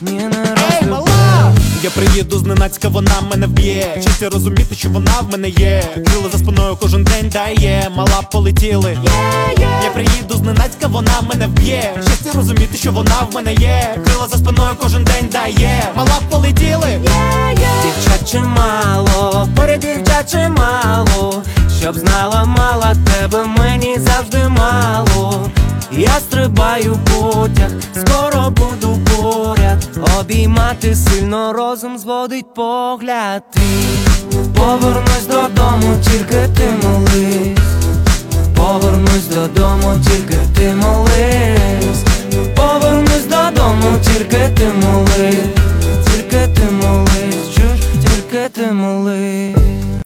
ні, не розлюблю. Ей, мала! Я приїду зненацька, вона мене вб'є. Щастя розуміти, що вона в мене є. Крила за спиною кожен день дає. Мала, полетіли. Я приїду зненацька, вона мене вб'є. Щастя розуміти, що вона в мене є. Крила за спиною кожен день дає. Мала, полетіли. Дівчат чимало, поряд дівчат чимало, щоб знала, мала, тебе мені завжди мало. Я стрибаю в потяг, скоро буду поряд. Обіймати сильно розум зводить погляд твій. Повернусь додому, тільки ти молись. Повернусь додому, тільки ти молись.